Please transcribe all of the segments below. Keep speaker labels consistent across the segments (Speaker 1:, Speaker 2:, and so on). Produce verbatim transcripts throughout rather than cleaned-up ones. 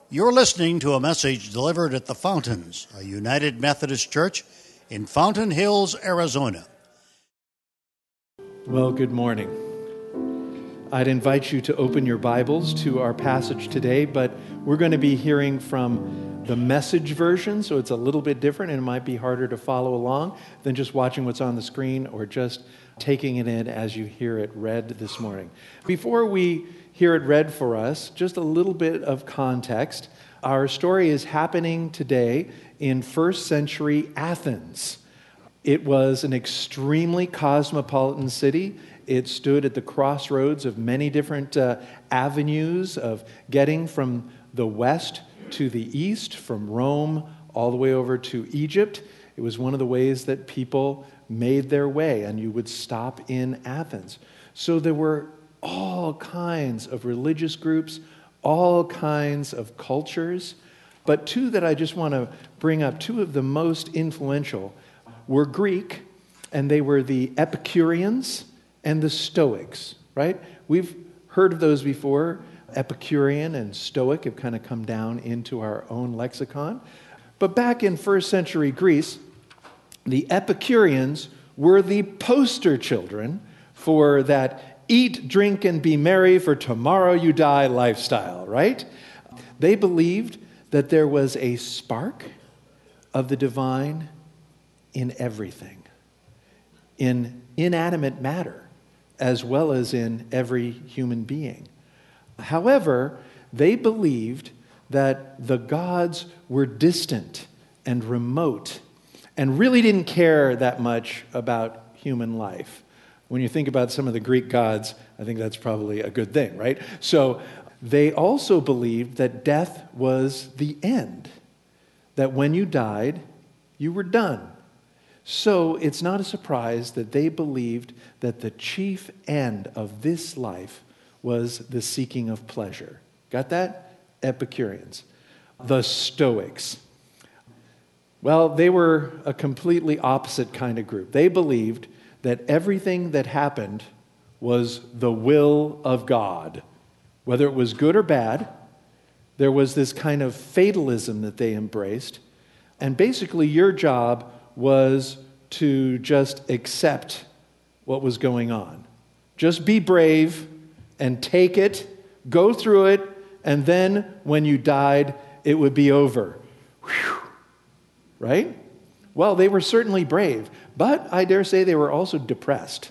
Speaker 1: You're listening to a message delivered at the Fountains, a United Methodist Church in Fountain Hills, Arizona.
Speaker 2: Well, good morning. I'd invite you to open your Bibles to our passage today, but we're going to be hearing from the Message version, so it's a little bit different and it might be harder to follow along than just watching what's on the screen or just taking it in as you hear it read this morning. Before we hear it read for us, just a little bit of context. Our story is happening today in first century Athens. It was an extremely cosmopolitan city. It stood at the crossroads of many different uh, avenues of getting from the west to the east, from Rome all the way over to Egypt. It was one of the ways that people made their way, and you would stop in Athens. So there were all kinds of religious groups, all kinds of cultures. But two that I just want to bring up, two of the most influential, were Greek, and they were the Epicureans and the Stoics, right? We've heard of those before. Epicurean and Stoic have kind of come down into our own lexicon. But back in first century Greece, the Epicureans were the poster children for that eat, drink, and be merry, for tomorrow you die lifestyle, right? They believed that there was a spark of the divine in everything, in inanimate matter, as well as in every human being. However, they believed that the gods were distant and remote and really didn't care that much about human life. When you think about some of the Greek gods, I think that's probably a good thing, right? So they also believed that death was the end, that when you died, you were done. So it's not a surprise that they believed that the chief end of this life was the seeking of pleasure. Got that? Epicureans. The Stoics. Well, they were a completely opposite kind of group. They believed that everything that happened was the will of God. Whether it was good or bad, there was this kind of fatalism that they embraced. And basically your job was to just accept what was going on. Just be brave and take it, go through it, and then when you died, it would be over. Whew. Right? Well, they were certainly brave, but I dare say they were also depressed.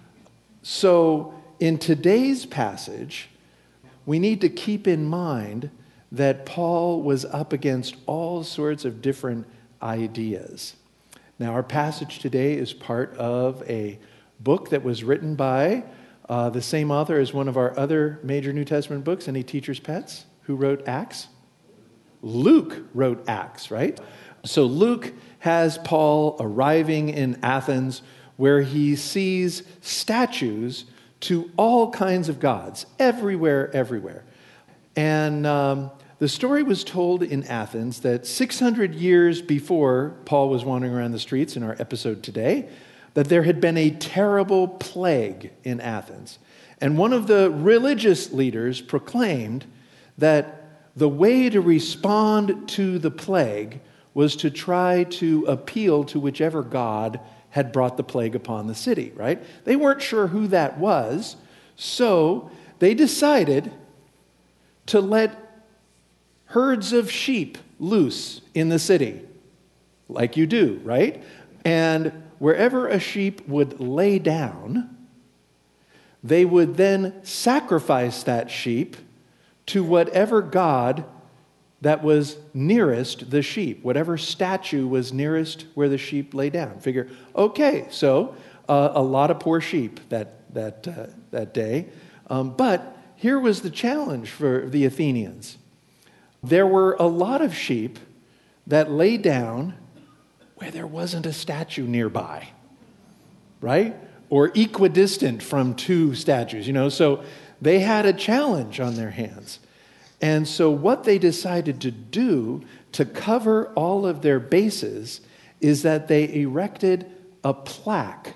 Speaker 2: So in today's passage, we need to keep in mind that Paul was up against all sorts of different ideas. Now, our passage today is part of a book that was written by uh, the same author as one of our other major New Testament books. Any teacher's pets? Who wrote Acts? Luke wrote Acts, right? So Luke has Paul arriving in Athens where he sees statues to all kinds of gods, everywhere, everywhere. And um, the story was told in Athens that six hundred years before Paul was wandering around the streets in our episode today, that there had been a terrible plague in Athens. And one of the religious leaders proclaimed that the way to respond to the plague was to try to appeal to whichever god had brought the plague upon the city, right? They weren't sure who that was, so they decided to let herds of sheep loose in the city, like you do, right? And wherever a sheep would lay down, they would then sacrifice that sheep to whatever god that was nearest the sheep, whatever statue was nearest where the sheep lay down. Figure, okay, so uh, a lot of poor sheep that that uh, that day. Um, but here was the challenge for the Athenians. There were a lot of sheep that lay down where there wasn't a statue nearby, right? Or equidistant from two statues, you know. So they had a challenge on their hands. And so what they decided to do to cover all of their bases is that they erected a plaque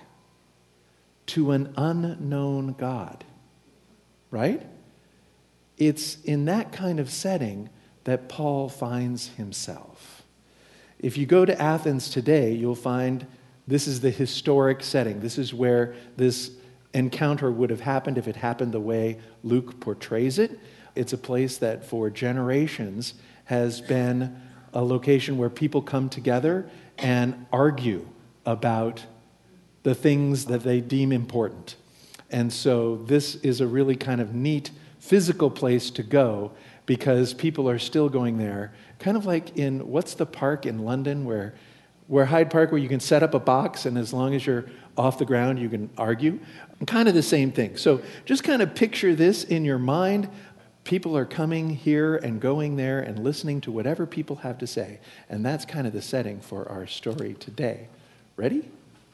Speaker 2: to an unknown God, right? It's in that kind of setting that Paul finds himself. If you go to Athens today, you'll find this is the historic setting. This is where this encounter would have happened if it happened the way Luke portrays it. It's a place that for generations has been a location where people come together and argue about the things that they deem important. And so this is a really kind of neat physical place to go because people are still going there. Kind of like in, what's the park in London where, where Hyde Park, where you can set up a box and as long as you're off the ground, you can argue? Kind of the same thing. So just kind of picture this in your mind. People are coming here and going there and listening to whatever people have to say. And that's kind of the setting for our story today. Ready?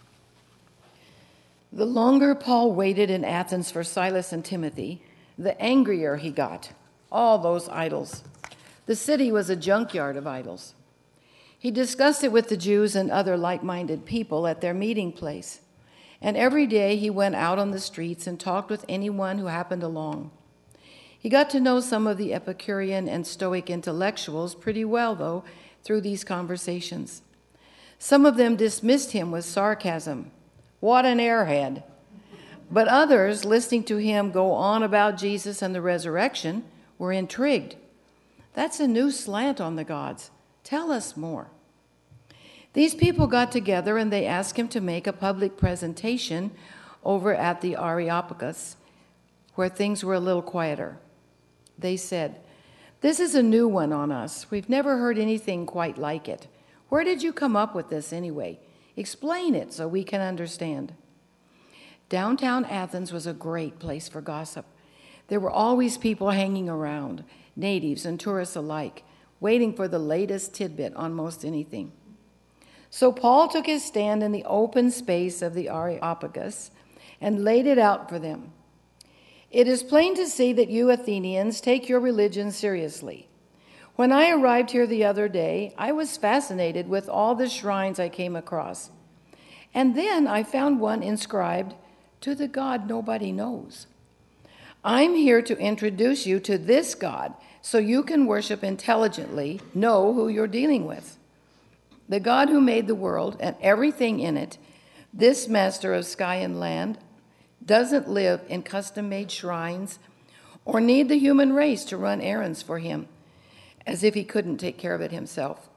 Speaker 3: The longer Paul waited in Athens for Silas and Timothy, the angrier he got. All those idols. The city was a junkyard of idols. He discussed it with the Jews and other like-minded people at their meeting place. And every day he went out on the streets and talked with anyone who happened along. He got to know some of the Epicurean and Stoic intellectuals pretty well, though, through these conversations. Some of them dismissed him with sarcasm. What an airhead. But others, listening to him go on about Jesus and the resurrection, were intrigued. That's a new slant on the gods. Tell us more. These people got together and they asked him to make a public presentation over at the Areopagus, where things were a little quieter. They said, "This is a new one on us. We've never heard anything quite like it. Where did you come up with this anyway? Explain it so we can understand." Downtown Athens was a great place for gossip. There were always people hanging around, natives and tourists alike, waiting for the latest tidbit on most anything. So Paul took his stand in the open space of the Areopagus and laid it out for them. "It is plain to see that you Athenians take your religion seriously. When I arrived here the other day, I was fascinated with all the shrines I came across. And then I found one inscribed, 'To the God nobody knows.' I'm here to introduce you to this God so you can worship intelligently, know who you're dealing with. The God who made the world and everything in it, this master of sky and land, doesn't live in custom-made shrines or need the human race to run errands for him, as if he couldn't take care of it himself.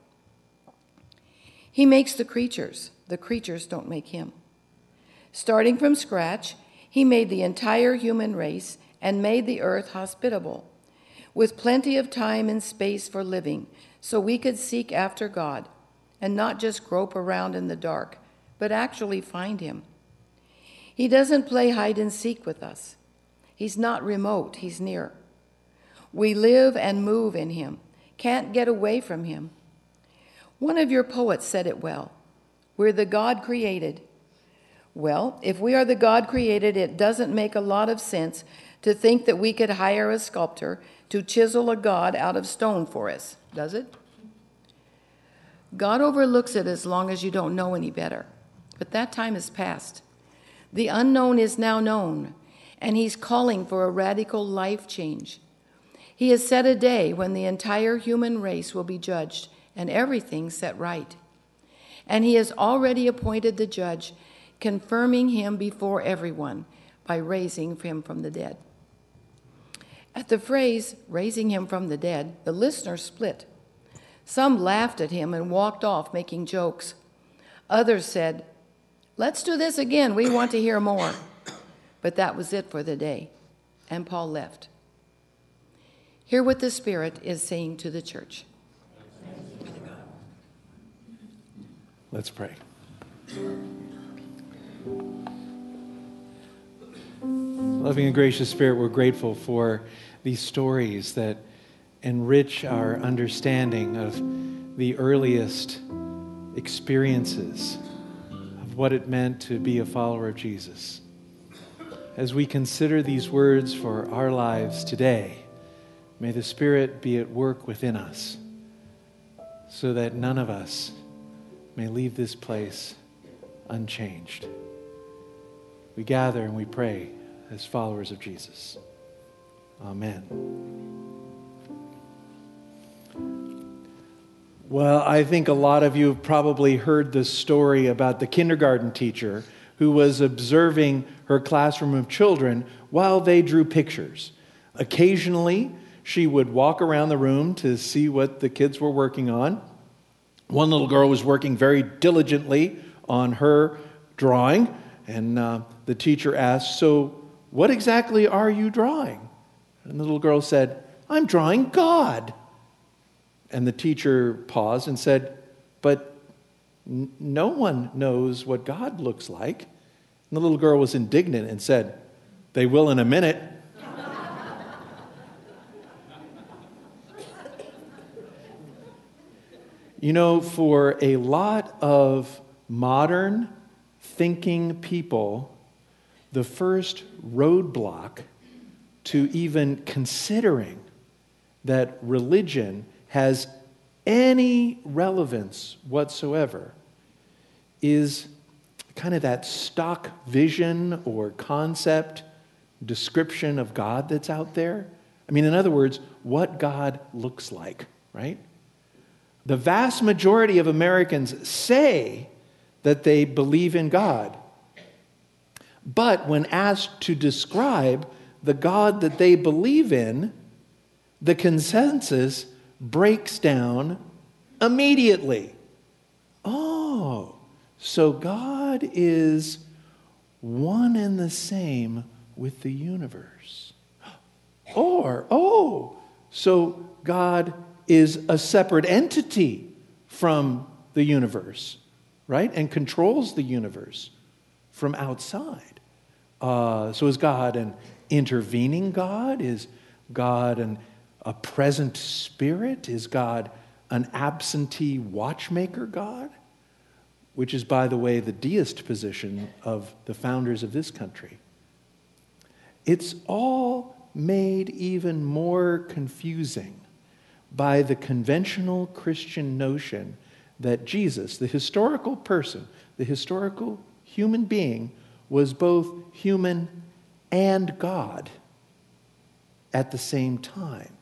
Speaker 3: He makes the creatures. The creatures don't make him. Starting from scratch, he made the entire human race and made the earth hospitable, with plenty of time and space for living, so we could seek after God and not just grope around in the dark, but actually find him. He doesn't play hide and seek with us. He's not remote, he's near. We live and move in him, can't get away from him. One of your poets said it well. We're the God created. Well, if we are the God created, it doesn't make a lot of sense to think that we could hire a sculptor to chisel a God out of stone for us, does it? God overlooks it as long as you don't know any better. But that time is past. The unknown is now known, and he's calling for a radical life change. He has set a day when the entire human race will be judged and everything set right. And he has already appointed the judge, confirming him before everyone by raising him from the dead. At the phrase, raising him from the dead, the listeners split. Some laughed at him and walked off making jokes. Others said, "Let's do this again. We want to hear more." But that was it for the day, and Paul left. Hear what the Spirit is saying to the church.
Speaker 2: Let's pray. Loving and gracious Spirit, we're grateful for these stories that enrich our understanding of the earliest experiences of what it meant to be a follower of Jesus. As we consider these words for our lives today, may the Spirit be at work within us so that none of us may leave this place unchanged. We gather and we pray as followers of Jesus. Amen. Well, I think a lot of you have probably heard the story about the kindergarten teacher who was observing her classroom of children while they drew pictures. Occasionally, she would walk around the room to see what the kids were working on. One little girl was working very diligently on her drawing, and uh, the teacher asked, "So, what exactly are you drawing?" And the little girl said, "I'm drawing God." And the teacher paused and said, "But n- no one knows what God looks like." And the little girl was indignant and said, "They will in a minute." You know, for a lot of modern thinking people, the first roadblock to even considering that religion has any relevance whatsoever is kind of that stock vision or concept description of God that's out there. I mean, in other words, what God looks like, right? The vast majority of Americans say that they believe in God. But when asked to describe the God that they believe in, the consensus breaks down immediately. Oh, so God is one and the same with the universe. Or, oh, so God is a separate entity from the universe, right? And controls the universe from outside. Uh, so is God an intervening God? Is God an a present spirit? Is God an absentee watchmaker God? Which is, by the way, the deist position of the founders of this country. It's all made even more confusing by the conventional Christian notion that Jesus, the historical person, the historical human being, was both human and God at the same time.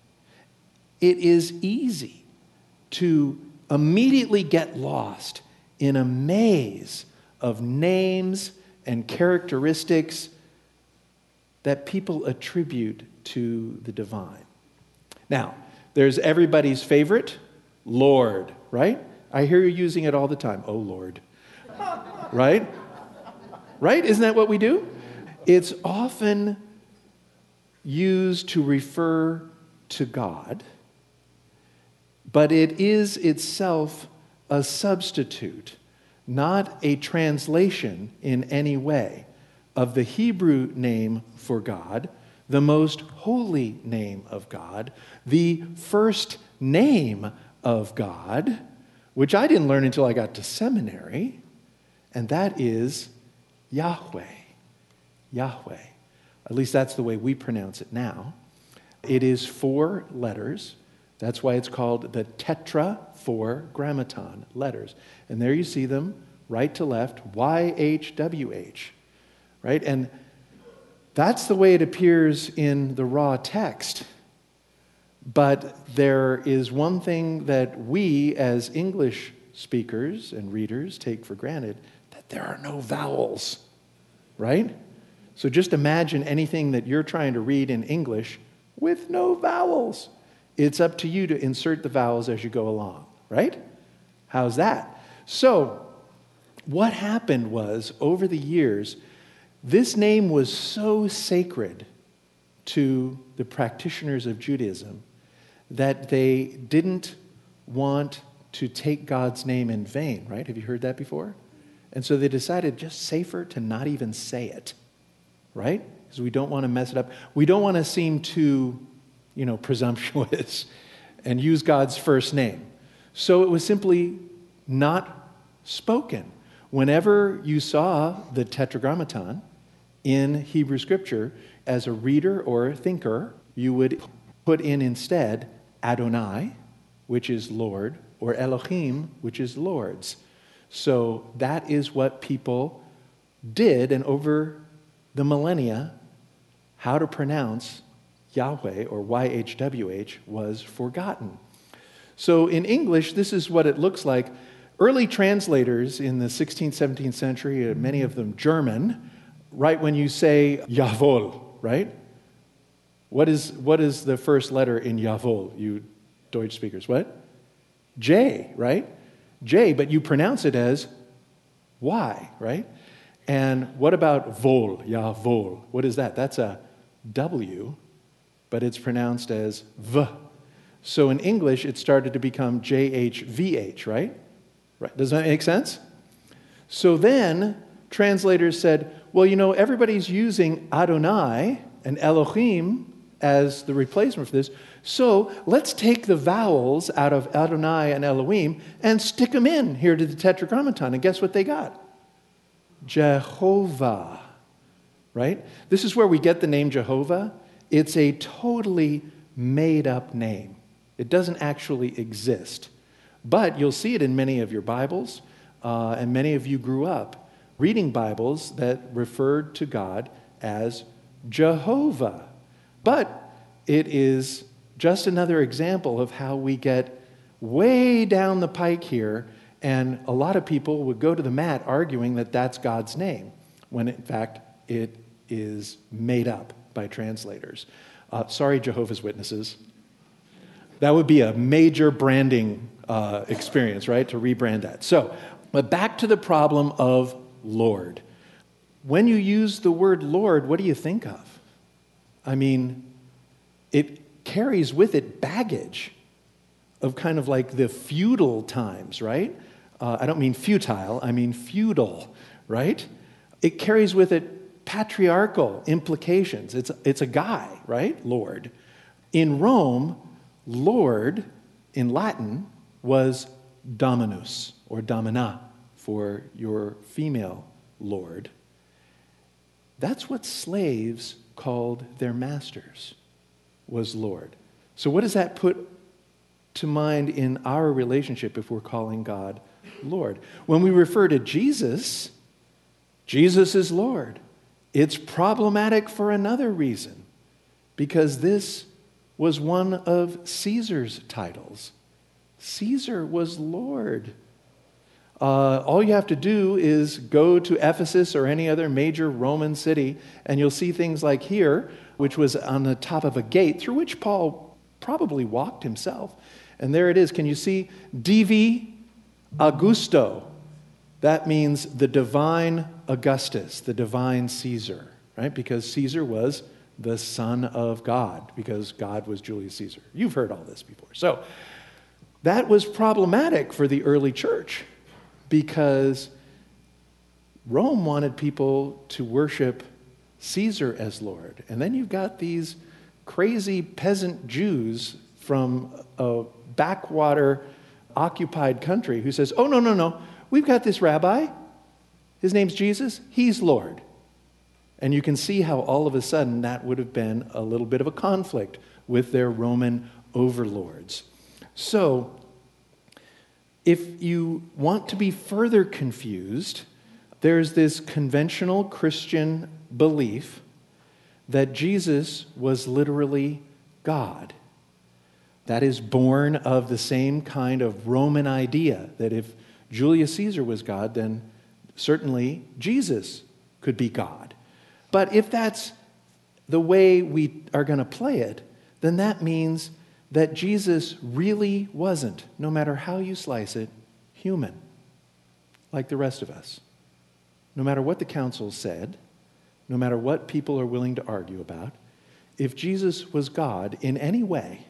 Speaker 2: It is easy to immediately get lost in a maze of names and characteristics that people attribute to the divine. Now, there's everybody's favorite, Lord, right? I hear you using it all the time. Oh, Lord. Right? Right? Isn't that what we do? It's often used to refer to God, but it is itself a substitute, not a translation in any way of the Hebrew name for God, the most holy name of God, the first name of God, which I didn't learn until I got to seminary, and that is Yahweh. Yahweh. At least that's the way we pronounce it now. It is four letters. That's why it's called the Tetragrammaton letters. And there you see them, right to left, Y H W H. Right? And that's the way it appears in the raw text. But there is one thing that we as English speakers and readers take for granted, that there are no vowels. Right? So just imagine anything that you're trying to read in English with no vowels. It's up to you to insert the vowels as you go along, right? How's that? So, what happened was, over the years, this name was so sacred to the practitioners of Judaism that they didn't want to take God's name in vain, right? Have you heard that before? And so they decided just safer to not even say it, right? Because we don't want to mess it up. We don't want to seem too, you know, presumptuous and use God's first name. So it was simply not spoken. Whenever you saw the Tetragrammaton in Hebrew Scripture, as a reader or a thinker, you would put in instead Adonai, which is Lord, or Elohim, which is Lords. So that is what people did, and over the millennia, how to pronounce Yahweh or Y H W H was forgotten. So in English, this is what it looks like. Early translators in the sixteenth, seventeenth century, uh, many of them German, right when you say jawohl, right? What is, what is the first letter in jawohl, you Deutsch speakers? What? J, right? J, but you pronounce it as Y, right? And what about wohl, jawohl? What is that? That's a W, but it's pronounced as V. So in English, it started to become J H V H, right? Right. Does that make sense? So then translators said, well, you know, everybody's using Adonai and Elohim as the replacement for this, so let's take the vowels out of Adonai and Elohim and stick them in here to the Tetragrammaton. And guess what they got? Jehovah, right? This is where we get the name Jehovah. It's a totally made-up name. It doesn't actually exist. But you'll see it in many of your Bibles, uh, and many of you grew up reading Bibles that referred to God as Jehovah. But it is just another example of how we get way down the pike here, and a lot of people would go to the mat arguing that that's God's name, when in fact it is made up by translators. Uh, sorry, Jehovah's Witnesses. That would be a major branding uh, experience, right, to rebrand that. So, but back to the problem of Lord. When you use the word Lord, what do you think of? I mean, it carries with it baggage of kind of like the feudal times, right? Uh, I don't mean futile, I mean feudal, right? It carries with it patriarchal implications. It's, it's a guy, right? Lord. In Rome, Lord, in Latin, was dominus, or domina, for your female lord. That's what slaves called their masters, was Lord. So what does that put to mind in our relationship if we're calling God Lord? When we refer to Jesus, Jesus is Lord. It's problematic for another reason, because this was one of Caesar's titles. Caesar was Lord. Uh, all you have to do is go to Ephesus or any other major Roman city, and you'll see things like here, which was on the top of a gate through which Paul probably walked himself. And there it is. Can you see? Divi Augusto. That means the divine Augustus, the divine Caesar, right? Because Caesar was the son of God, because God was Julius Caesar. You've heard all this before. So that was problematic for the early church, because Rome wanted people to worship Caesar as Lord. And then you've got these crazy peasant Jews from a backwater occupied country who says, oh, no, no, no, we've got this rabbi. His name's Jesus. He's Lord. And you can see how all of a sudden that would have been a little bit of a conflict with their Roman overlords. So, if you want to be further confused, there's this conventional Christian belief that Jesus was literally God. That is born of the same kind of Roman idea that if Julius Caesar was God, then certainly Jesus could be God. But if that's the way we are going to play it, then that means that Jesus really wasn't, no matter how you slice it, human, like the rest of us. No matter what the council said, no matter what people are willing to argue about, if Jesus was God in any way,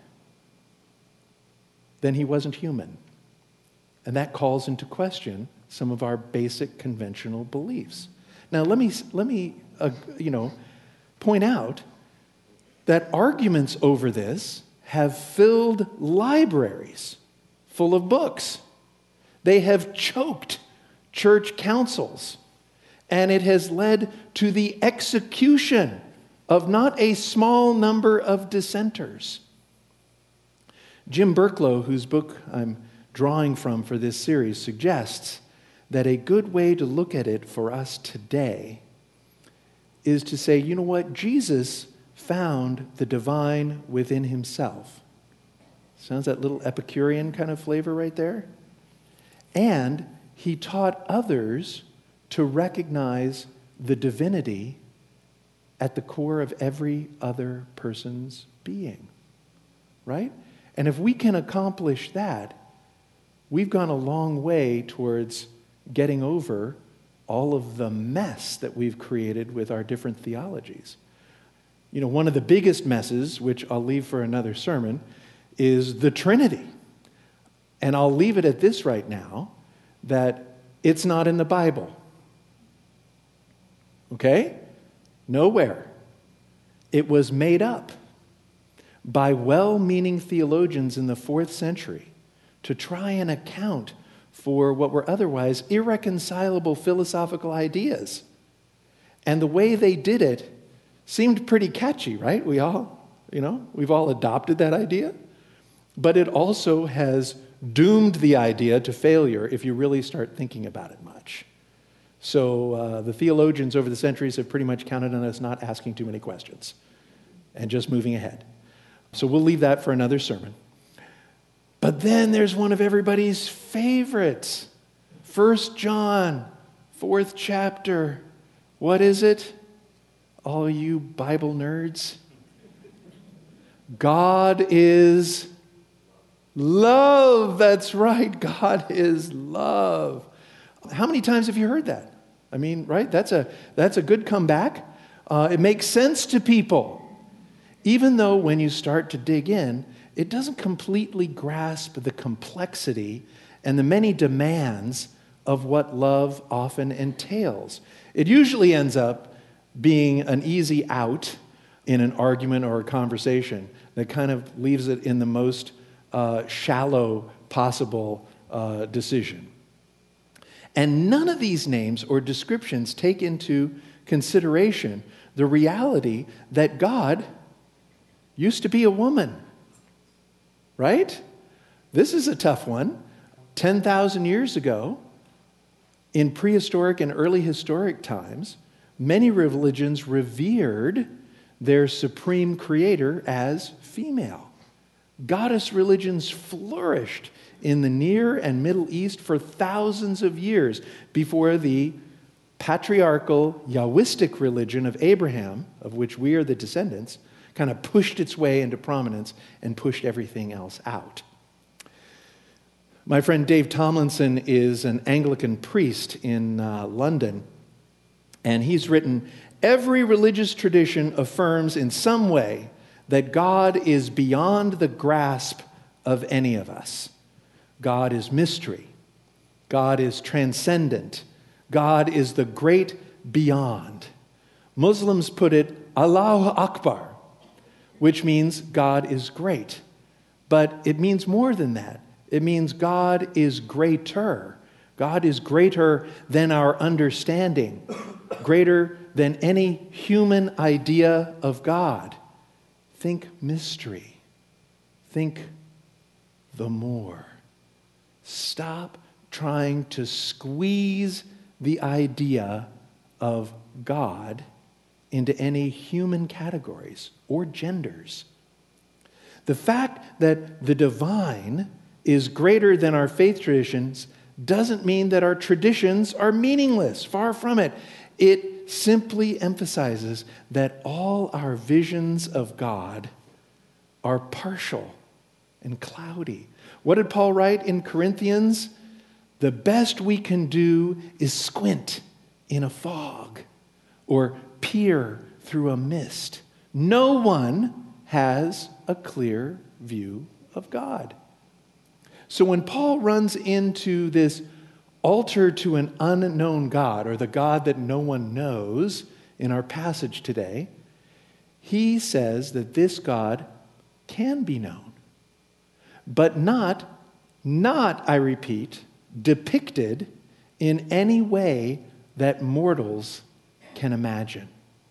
Speaker 2: then he wasn't human. And that calls into question some of our basic conventional beliefs. Now, let me, let me uh, you know, point out that arguments over this have filled libraries full of books. They have choked church councils, and it has led to the execution of not a small number of dissenters. Jim Burklow, whose book I'm drawing from for this series, suggests that a good way to look at it for us today is to say, you know what, Jesus found the divine within himself. Sounds that little Epicurean kind of flavor right there? And he taught others to recognize the divinity at the core of every other person's being, right? And if we can accomplish that, we've gone a long way towards getting over all of the mess that we've created with our different theologies. You know, one of the biggest messes, which I'll leave for another sermon, is the Trinity. And I'll leave it at this right now, that it's not in the Bible. Okay? Nowhere. It was made up by well-meaning theologians in the fourth century to try and account for what were otherwise irreconcilable philosophical ideas. And the way they did it seemed pretty catchy, right? We all, you know, we've all adopted that idea. But it also has doomed the idea to failure if you really start thinking about it much. So uh, the theologians over the centuries have pretty much counted on us not asking too many questions and just moving ahead. So we'll leave that for another sermon. But then there's one of everybody's favorites. First John, fourth chapter. What is it? All you Bible nerds. God is love. That's right. God is love. How many times have you heard that? I mean, right? That's a that's a good comeback. Uh, it makes sense to people. Even though when you start to dig in, it doesn't completely grasp the complexity and the many demands of what love often entails. It usually ends up being an easy out in an argument or a conversation that kind of leaves it in the most uh, shallow possible uh, decision. And none of these names or descriptions take into consideration the reality that God used to be a woman, right? This is a tough one. ten thousand years ago, in prehistoric and early historic times, many religions revered their supreme creator as female. Goddess religions flourished in the Near and Middle East for thousands of years before the patriarchal Yahwistic religion of Abraham, of which we are the descendants, kind of pushed its way into prominence and pushed everything else out. My friend Dave Tomlinson is an Anglican priest in uh, London, and he's written, "Every religious tradition affirms in some way that God is beyond the grasp of any of us. God is mystery. God is transcendent. God is the great beyond. Muslims put it, Allahu Akbar, which means God is great. But it means more than that. It means God is greater. God is greater than our understanding, greater than any human idea of God. Think mystery. Think the more. Stop trying to squeeze the idea of God into any human categories or genders. The fact that the divine is greater than our faith traditions doesn't mean that our traditions are meaningless. Far from it. It simply emphasizes that all our visions of God are partial and cloudy. What did Paul write in Corinthians? The best we can do is squint in a fog or peer through a mist. No one has a clear view of God. So when Paul runs into this altar to an unknown God, or the God that no one knows in our passage today, he says that this God can be known, but not, not, I repeat, depicted in any way that mortals can imagine.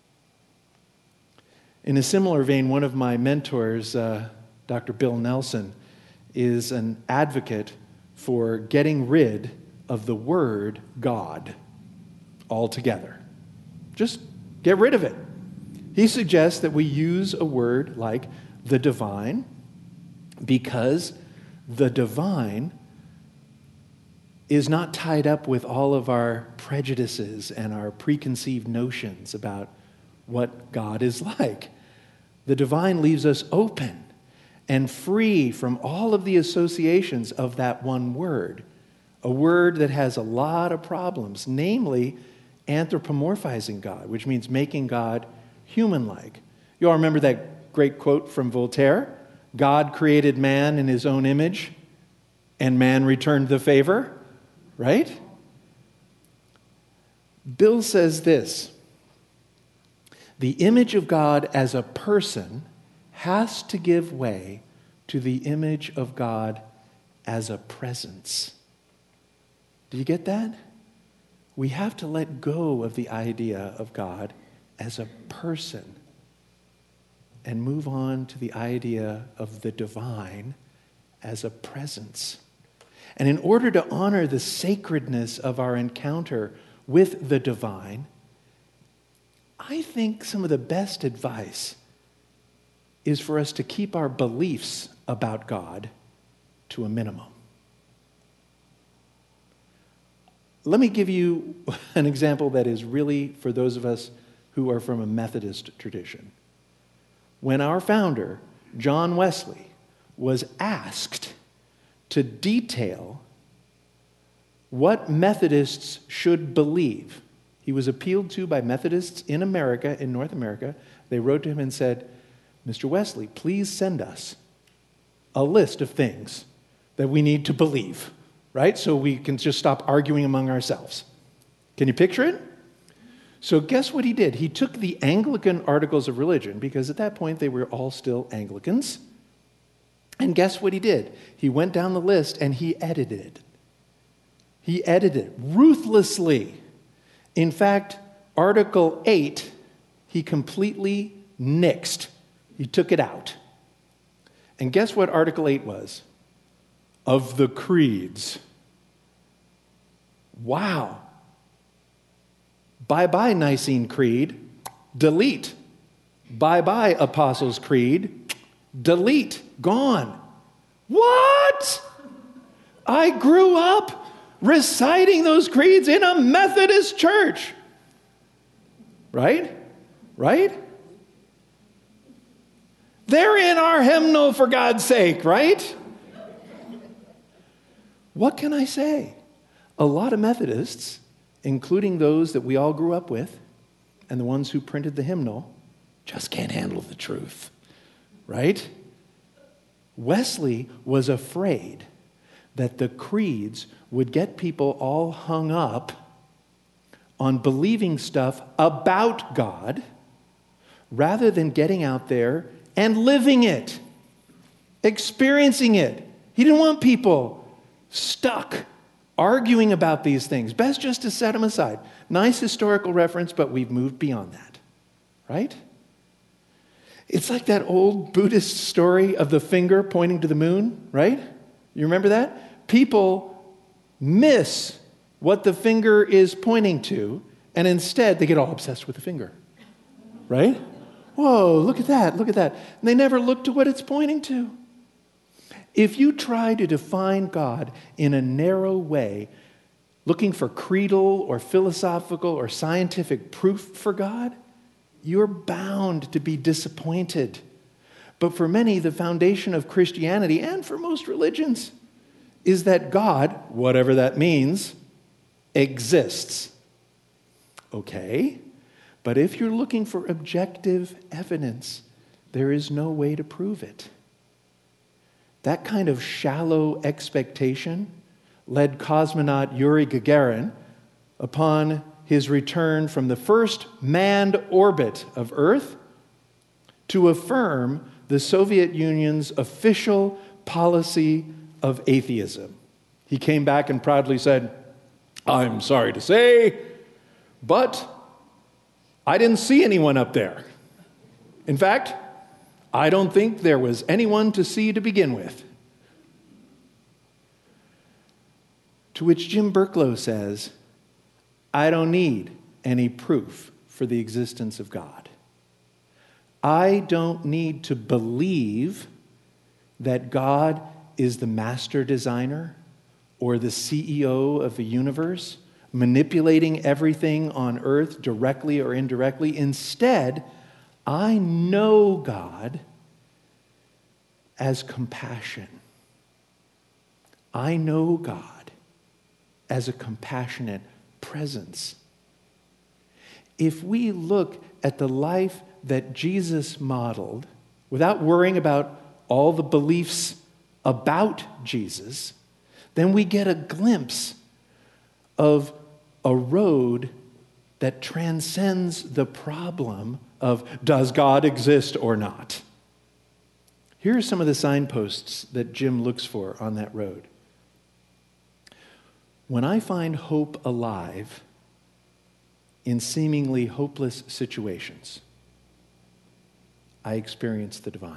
Speaker 2: In a similar vein, one of my mentors, uh, Doctor Bill Nelson, is an advocate for getting rid of the word God altogether. Just get rid of it. He suggests that we use a word like the divine, because the divine is not tied up with all of our prejudices and our preconceived notions about what God is like. The divine leaves us open and free from all of the associations of that one word, a word that has a lot of problems, namely anthropomorphizing God, which means making God human-like. You all remember that great quote from Voltaire? God created man in his own image, and man returned the favor, right? Bill says this: the image of God as a person has to give way to the image of God as a presence. Do you get that? We have to let go of the idea of God as a person and move on to the idea of the divine as a presence. And in order to honor the sacredness of our encounter with the divine, I think some of the best advice is for us to keep our beliefs about God to a minimum. Let me give you an example that is really for those of us who are from a Methodist tradition. When our founder, John Wesley, was asked to detail what Methodists should believe, he was appealed to by Methodists in America, in North America. They wrote to him and said, Mister Wesley, please send us a list of things that we need to believe, right? So we can just stop arguing among ourselves. Can you picture it? So guess what he did? He took the Anglican Articles of Religion, because at that point they were all still Anglicans. And guess what he did? He went down the list and he edited it. He edited it ruthlessly. In fact, Article eight, he completely nixed. He took it out. And guess what Article eight was? Of the creeds. Wow. Bye-bye Nicene Creed, delete. Bye-bye Apostles' Creed, delete, gone. What? I grew up reciting those creeds in a Methodist church. Right? Right? They're in our hymnal, for God's sake, right? What can I say? A lot of Methodists, including those that we all grew up with and the ones who printed the hymnal, just can't handle the truth, right? Wesley was afraid that the creeds would get people all hung up on believing stuff about God rather than getting out there and living it, experiencing it. He didn't want people stuck arguing about these things. Best just to set them aside. Nice historical reference, but we've moved beyond that, right? It's like that old Buddhist story of the finger pointing to the moon, right? You remember that? People miss what the finger is pointing to, and instead they get all obsessed with the finger, right? Whoa, look at that, look at that. And they never look to what it's pointing to. If you try to define God in a narrow way, looking for creedal or philosophical or scientific proof for God, you're bound to be disappointed. But for many, the foundation of Christianity, and for most religions, is that God, whatever that means, exists. Okay, but if you're looking for objective evidence, there is no way to prove it. That kind of shallow expectation led cosmonaut Yuri Gagarin, upon his return from the first manned orbit of Earth, to affirm the Soviet Union's official policy of atheism. He came back and proudly said, "I'm sorry to say, but I didn't see anyone up there. In fact, I don't think there was anyone to see to begin with." To which Jim Burklow says, "I don't need any proof for the existence of God. I don't need to believe that God is the master designer or the C E O of the universe, manipulating everything on earth directly or indirectly. Instead, I know God as compassion. I know God as a compassionate presence. If we look at the life that Jesus modeled, without worrying about all the beliefs about Jesus, then we get a glimpse of a road that transcends the problem of does God exist or not. Here are some of the signposts that Jim looks for on that road. When I find hope alive in seemingly hopeless situations, I experience the divine.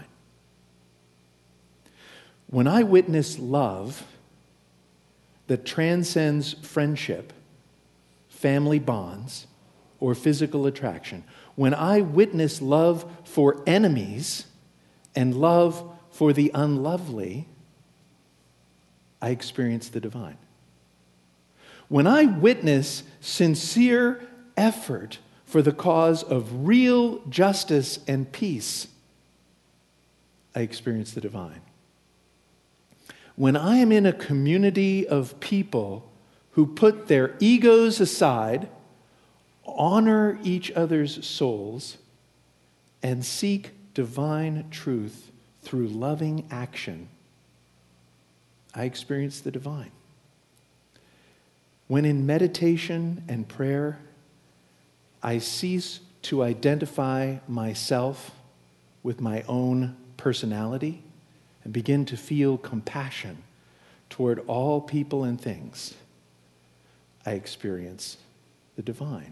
Speaker 2: When I witness love that transcends friendship, family bonds, or physical attraction, when I witness love for enemies and love for the unlovely, I experience the divine. When I witness sincere effort for the cause of real justice and peace, I experience the divine. When I am in a community of people who put their egos aside, honor each other's souls, and seek divine truth through loving action, I experience the divine. When in meditation and prayer, I cease to identify myself with my own personality and begin to feel compassion toward all people and things, I experience the divine.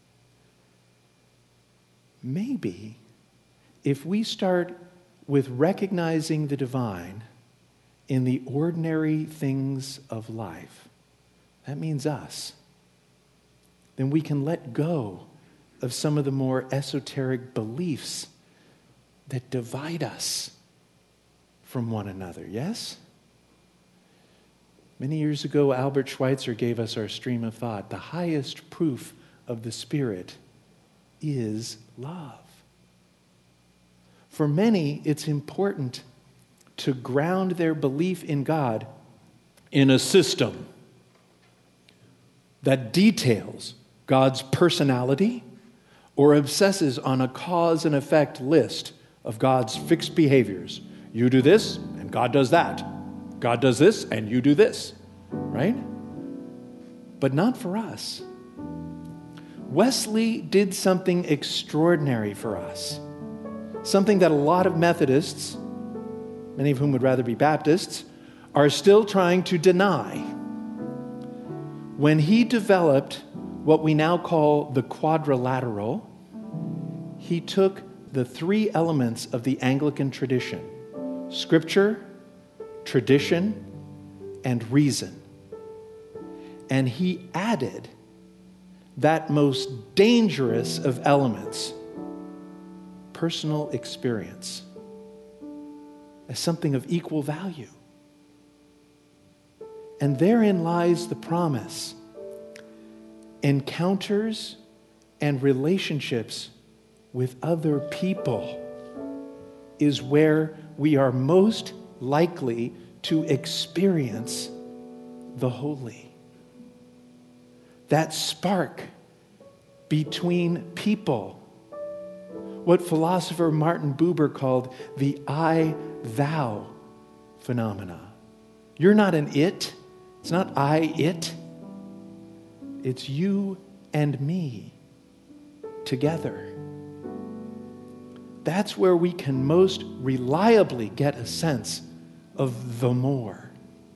Speaker 2: Maybe if we start with recognizing the divine in the ordinary things of life, that means us, then we can let go of some of the more esoteric beliefs that divide us from one another, yes? Many years ago, Albert Schweitzer gave us our stream of thought. The highest proof of the Spirit is love. For many, it's important to ground their belief in God in a system that details God's personality or obsesses on a cause and effect list of God's fixed behaviors. You do this, and God does that. God does this, and you do this, right? But not for us. Wesley did something extraordinary for us, something that a lot of Methodists, many of whom would rather be Baptists, are still trying to deny. When he developed what we now call the quadrilateral, he took the three elements of the Anglican tradition: Scripture, tradition, and reason. And he added that most dangerous of elements, personal experience, as something of equal value. And therein lies the promise. Encounters and relationships with other people is where we are most likely to experience the holy. That spark between people, what philosopher Martin Buber called the I-thou phenomena. You're not an it. It's not I, it. It's you and me together. That's where we can most reliably get a sense of the more.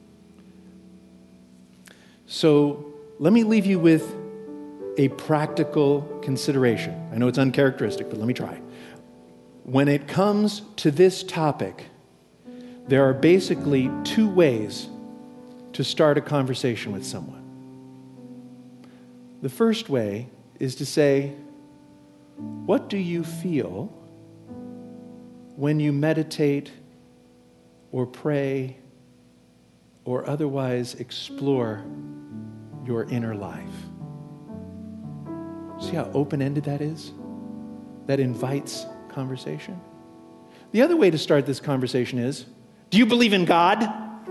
Speaker 2: So let me leave you with a practical consideration. I know it's uncharacteristic, but let me try. When it comes to this topic, there are basically two ways to start a conversation with someone. The first way is to say, what do you feel when you meditate or pray or otherwise explore your inner life. See how open-ended that is? That invites conversation. The other way to start this conversation is, do you believe in God?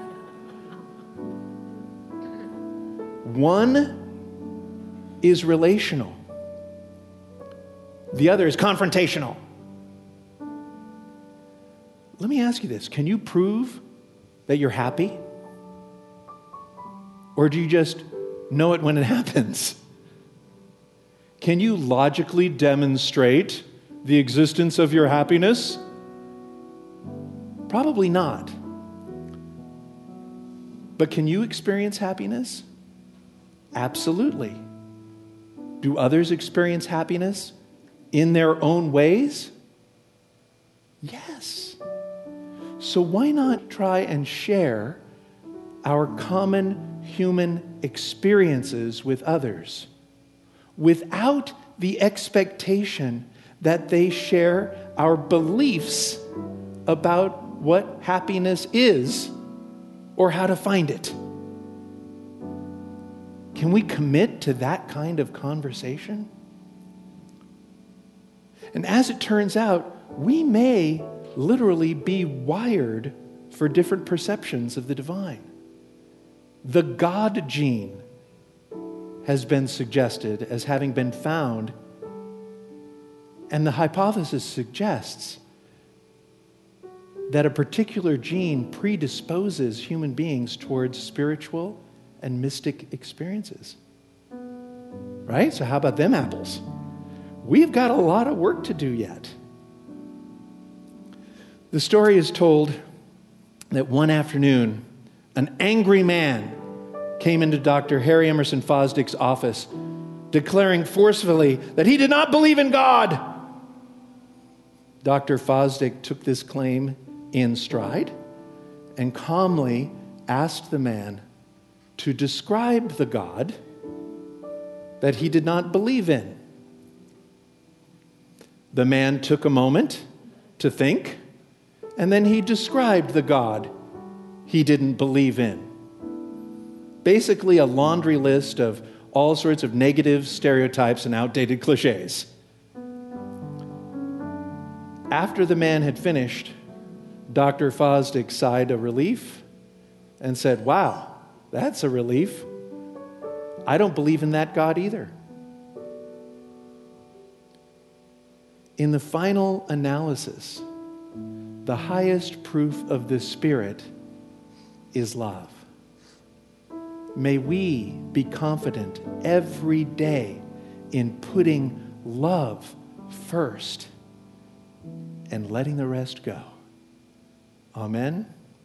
Speaker 2: One is relational. The other is confrontational. Let me ask you this. Can you prove that you're happy? Or do you just know it when it happens? Can you logically demonstrate the existence of your happiness? Probably not. But can you experience happiness? Absolutely. Do others experience happiness in their own ways? Yes. So why not try and share our common human experiences with others without the expectation that they share our beliefs about what happiness is or how to find it? Can we commit to that kind of conversation? And as it turns out, we may literally be wired for different perceptions of the divine. The God gene has been suggested as having been found, and the hypothesis suggests that a particular gene predisposes human beings towards spiritual and mystic experiences. Right? So how about them apples? We've got a lot of work to do yet. The story is told that one afternoon, an angry man came into Doctor Harry Emerson Fosdick's office, declaring forcefully that he did not believe in God. Doctor Fosdick took this claim in stride and calmly asked the man to describe the God that he did not believe in. The man took a moment to think, and then he described the God he didn't believe in. Basically, a laundry list of all sorts of negative stereotypes and outdated cliches. After the man had finished, Doctor Fosdick sighed a relief and said, "Wow, that's a relief. I don't believe in that God either." In the final analysis, the highest proof of the Spirit is love. May we be confident every day in putting love first and letting the rest go. Amen.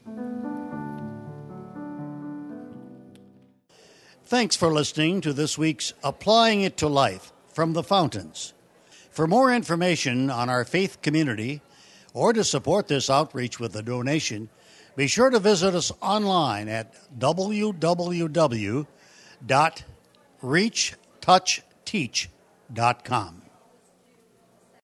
Speaker 1: Thanks for listening to this week's Applying It to Life from the Fountains. For more information on our faith community or to support this outreach with a donation, be sure to visit us online at w w w dot reach touch teach dot com.